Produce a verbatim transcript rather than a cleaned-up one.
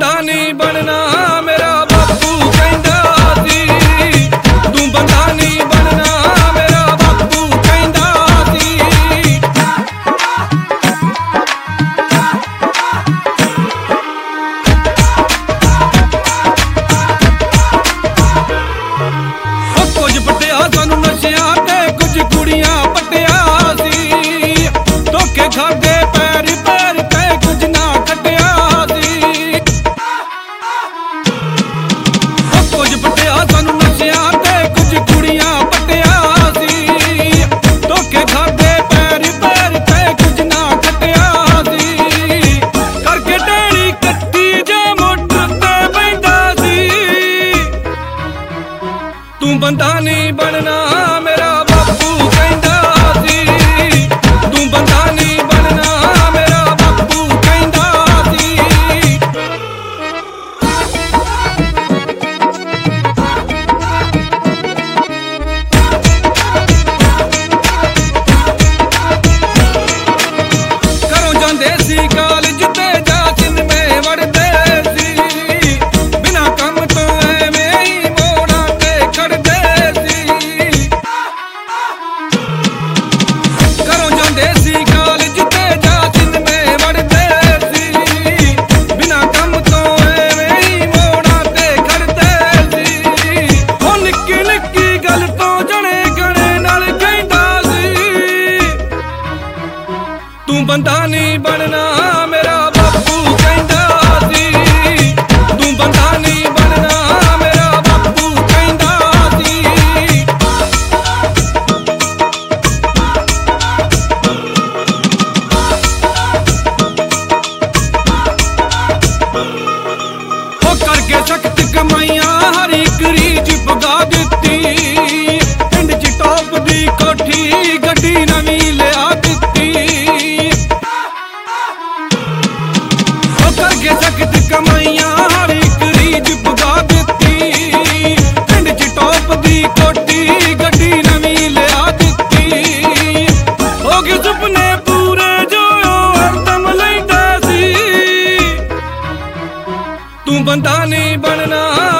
ਬੰਦਾ ਨਹੀਂ ਬਣਨਾ ਮੇਰਾ ਬਾਪੂ ਕਹਿੰਦਾ ਸੀ। ਤੂੰ ਬੰਦਾ ਨਹੀਂ ਬਣਨਾ ਮੇਰਾ ਬਾਪੂ ਕਹਿੰਦਾ ਸੀ। ਉਹ ਕੁਝ ਪਟਿਆ ਸਾਨੂੰ ਨਸ਼ਿਆਂ ਤੇ ਕੁਝ ਕੁੜੀਆਂ ਪਟਿਆ ਸੀ। ਧੋਖੇ ਖਾਦੇ ਪੈਰ ਪੈਰ ਤੇ ਕੁਝ ਨਾ ਕੱਟਿਆ ਸੀ। ਉਹ ਕੁਝ ਪਟਿਆ ਸਾਨੂੰ ਨਸ਼ਿਆਂ ਤੇ ਕੁਝ ਕੁੜੀਆਂ ਪਟਿਆ ਸੀ। ਧੋਖੇ ਖਾਦੇ ਪੈਰ ਪੈਰ ਤੇ ਕੁਝ ਨਾ ਕੱਟਿਆ ਸੀ। ਕਰਕੇ ਢੇੜੀ ਕੱਟੀ ਜੇ ਮੋਟਰ ਤੇ ਬੈਠਾ ਸੀ। ਤੂੰ ਬੰਦਾ ਨਹੀਂ ਬਣਨਾ ਮੇਰਾ ਬਾਪੂ ਕਹਿੰਦਾ ਸੀ। ਤੂੰ ਬੰਦਾ ਨਹੀਂ ਬਣਨਾ ਮੇਰਾ ਬਾਪੂ ਕਹਿੰਦਾ ਸੀ। ਘਰੋਂ ਜਾਂਦੇ ਸੀ ਕਾਲਜ ਤੇ ਜਾ ਸਿਨੇਮੇ ਵੜਦੇ ਸੀ। ਬਿਨਾਂ ਕੰਮ ਤੋਂ ਐਵੇਂ ਹੀ ਮੋੜਾਂ ਤੇ ਖੜਦੇ ਸੀ। ਘਰੋਂ ਜਾਂਦੇ ਸੀ ਕਾਲਜ ਤੇ ਜਾ ਸਿਨੇਮੇ ਵੜਦੇ ਸੀ। ਬਿਨਾਂ ਕੰਮ ਤੋਂ ਐਵੇਂ ਹੀ ਮੋੜਾਂ ਤੇ ਖੜਦੇ ਸੀ। ਉਹ ਨਿੱਕੀ ਨਿੱਕੀ ਗੱਲ ਤੋਂ ਜਣੇ ਗਣੇ ਨਾਲ ਕਹਿੰਦਾ ਸੀ। ਤੂੰ ਬੰਦਾ ਨਹੀਂ ਬਣਨਾ ਮੇਰਾ ਬਾਪੂ ਕਹਿੰਦਾ ਸੀ। ਤੂੰ ਬੰਦਾ ਨਹੀਂ ਬਣਨਾ ਮੇਰਾ ਬਾਪੂ ਕਹਿੰਦਾ ਸੀ। ਉਹ ਕਰਕੇ ਸਖਤ ਕਮਾਈਆਂ ਹਰ ਇੱਕ ਰੀਝ ਪੁਗਾ ਦਿੱਤੀ। ਪਿੰਡ ਚ ਟੌਪ ਦੀ ਕੋਠੀ ਗੱਡੀ ਨਵੀਂ ਲਿਆ ਦਿੱਤੀ। ਉਹ ਕਰਕੇ ਸਖਤ ਕਮਾਈਆਂ ਹਰ ਇੱਕ ਰੀਝ ਪੁਗਾ ਦਿੱਤੀ। ਪਿੰਡ ਚ ਟੌਪ ਦੀ ਕੋਠੀ ਗੱਡੀ ਨਵੀਂ ਲਿਆ ਦਿੱਤੀ। ਹੋ ਗਏ ਸੁਪਨੇ ਪੂਰੇ ਜੋ ਉਹ ਹਰਦਮ ਲੈਂਦਾ ਸੀ। ਤੂੰ ਬੰਦਾ ਨਹੀਂ ਬਣਨਾ